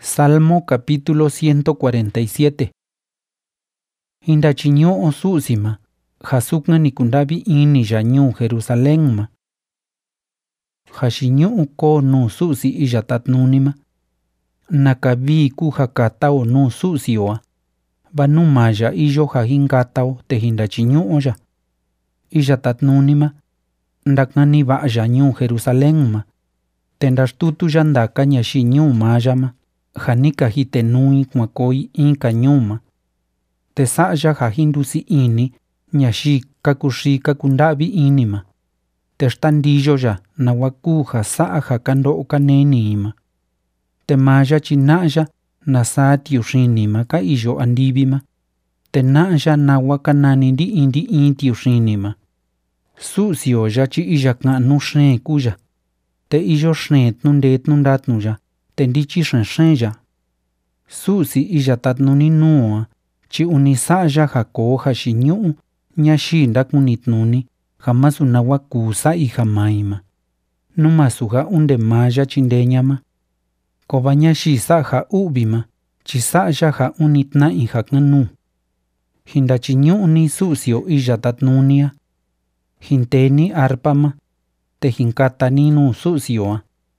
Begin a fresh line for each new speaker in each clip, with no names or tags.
Salmo capítulo 147. Hindachiño'o su'sima, jasukna nikundavi ini yañu Jerusalenma. Jashiñu'u ko nu su'si iyatatnunima. Nakavi ku jakatao nu su'sioa. Vanumaya iyo jajinkatao te hindachiñu'oya. Iyatatnunima. Ndaknani va'ya ñu Jerusalenma. Te ndaxtutuya ndaka ñaxiñu mayama. Janika jitenui kuakoi inka ñuma. Te sa'ya jajindusi ini ñaxi kakuxi kakundavi inima. Te xtandiyoya nawaku jasa'a jakando'o kanenima. Te maya china'ya nasa tiuxinima ka iyo andivima. Te na'ya nawa kanani ndi tiuxinima. Su'sioya chi iyaka'nu xeen kuya. Te iyo xeen tnundetnu ndatnuya. Te ndichi xenxenya. Su'si iyatatnuni nu'a chi unisa'ya jako jaxiñu'u ñaxi ndakunitnuni jamasu nawaku sa'i jamaima. Numasu ja unde maya chindeñama. Koba ñaxi sa'a ja u'vima chi sa'ya ja unitna'i jakanu. Hindachiñu'uni su'sio iyatatnunia. Hinteni arpama. Te hinkatani nu su'sioa.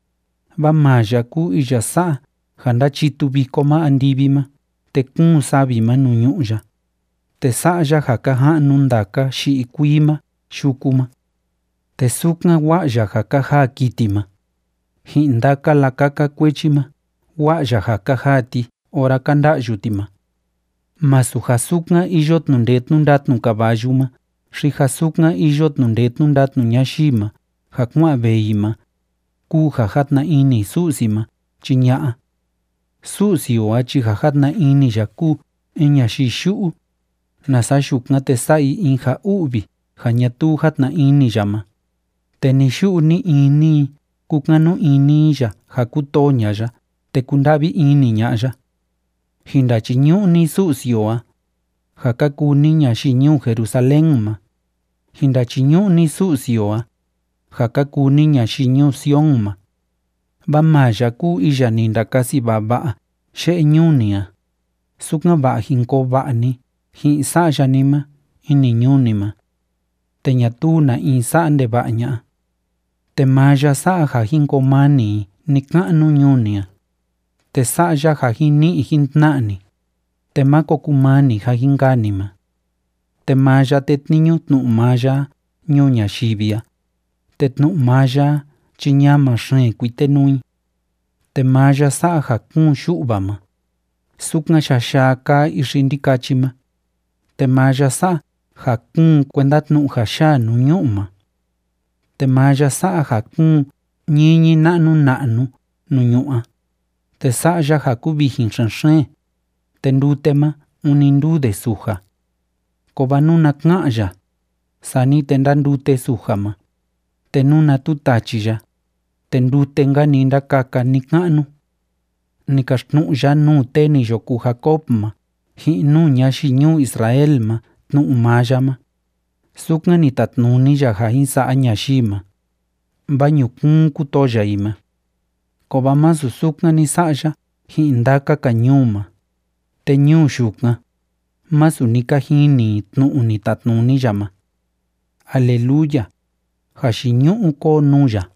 Vamaya ku iyasa'a jandachitu vikoma andivima. Te kun savima nuñu'ya. Te sa'ya jakaja'nu ndaka xi'ikuima xukuma. Te sukna wa'ya jakaja kitima. Hindaka lakaka kuechima. Wa'ya jakajati ora kanda'yutima. Masu jasukna iyo tnundetnu ndatnu kabayuma. Xi jasukna iyo tnundetnu ndatnu ñaxima. Jaku'a veima. Ku jajatna ini su'sima chiña'a. Su'sioa chi jajatna ini yaku ñaxi xu'u. Nasa xukna te sa'i in ja u'vi ja ñatu jatna ini yama. Te ni xu'u ni ini kukanu iniya ja kutoñaya te kundavi ini ña'ya. Hindachiñu'ni su'sioa. Ja kakuni ñaxi ñu Jerusalenma. Hindachiñu'ni su'sioa. Ja kakuni ñaxi ñu Sionma. Vamaya ku iya nindakasi va'a xe'e ñunia. Sukna va'a jinko va'ani ji'in sa'yanima ini ñunima. Te ñatu na in sa'a ndeva'a ña'a. Te maya sa'a ja jinkomani nika'nu ñunia. Te sa'ya ja jini'i jintna'ni. Te makokumani ja jinkanima. Te maya te tniñu tnu'u maya ñu ñaxivia. Te tnu'u maya chiñama xeen kuitenui. Te maya sa'a ja kun xu'vama. Sukna xaxaka ixindikachima. Te maya sa'a ja kun kuenda tnu'u jaxa nuñu'uma. Te maya sa'a ja kun ñiñi na'nu nuñu'a. Te sa'ya ja kuvijin xenxeen. Te ndutema unindude suja. Koba nuna ka'ya. Sani te ndandute sujama. Te nuna tutachiya. Te ndute nga nindakaka nika'nu. Nikaxtnu'ya nu te ni yoku Jacobma. Ji'in nu ñaxi ñu Israelma tnu'u mayama. Sukna nitatnuniya ja jinsa'a ñaxima. Vañukun kutoyaima. Koba masu sukna ni sa'ya ji'in ndaka kañuma. Te ñu xukna. Masu nikajini tnu'u nitatnuniyama. Aleluya. Jaxiñu'u ko nuya.